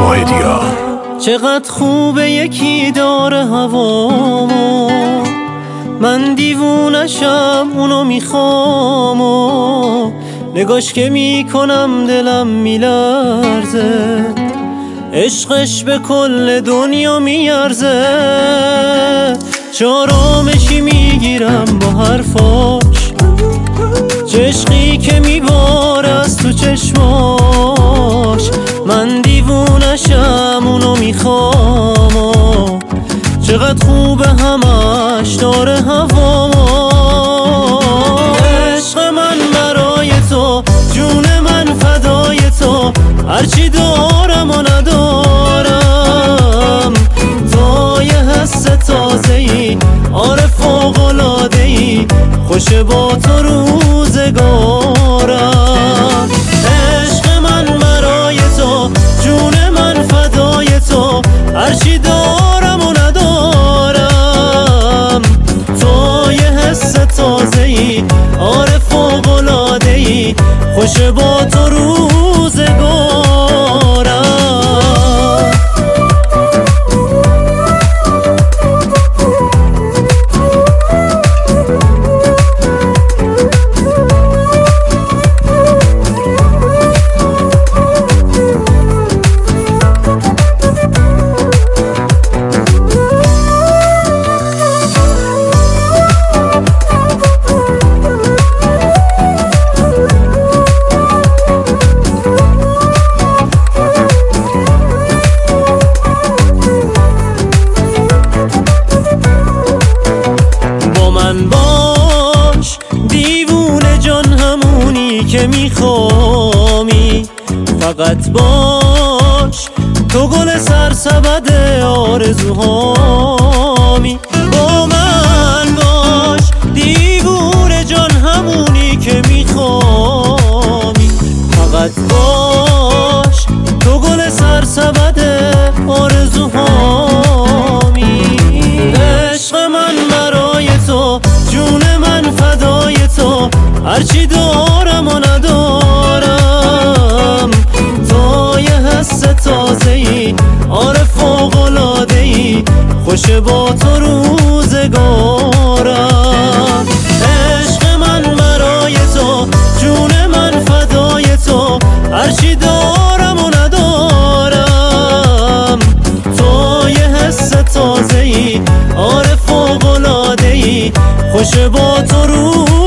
واحدیا. چقدر خوبه یکی داره هوامو، من دیوونشم اونو میخوام و نگاش که میکنم دلم میلرزه، عشقش به کل دنیا میارزه. چارامشی میگیرم با حرفاش، عشقی که میباره از تو چشماش. من دیوونشم اونو میخوام و چقدر خوبه همش داره هوامو. عشق من برای تو، جون من فدای تو، هرچی دارم و ندارم. تو یه حس تازه‌ای، آره فوق‌العاده‌ای، خوشه با تو روزگارم. عشق من برای تو، جون من فدای تو، هرچی دارم و ندارم. تو یه حس تازه‌ای، آره فوق‌العاده‌ای، خوشه با تو روزگارم. باش دیوونه جان همونی که میخوامی، فقط باش تو گل سرسبد آرزوهامی. با من باش دیوونه جان همونی که میخوامی، فقط باش تو گل سرسبد آرزوهامی. عشق من برای تو، جون من فدای تو، هرچی دارم و ندارم. تو یه حس تازه‌ای، آره فوق‌العاده‌ای، خوشه با تو روزگارم. عشق من برای تو، جون من فدای تو، هرچی دارم و ندارم. تو یه حس تازه‌ای، آره فوق‌العاده‌ای، خوشه با تو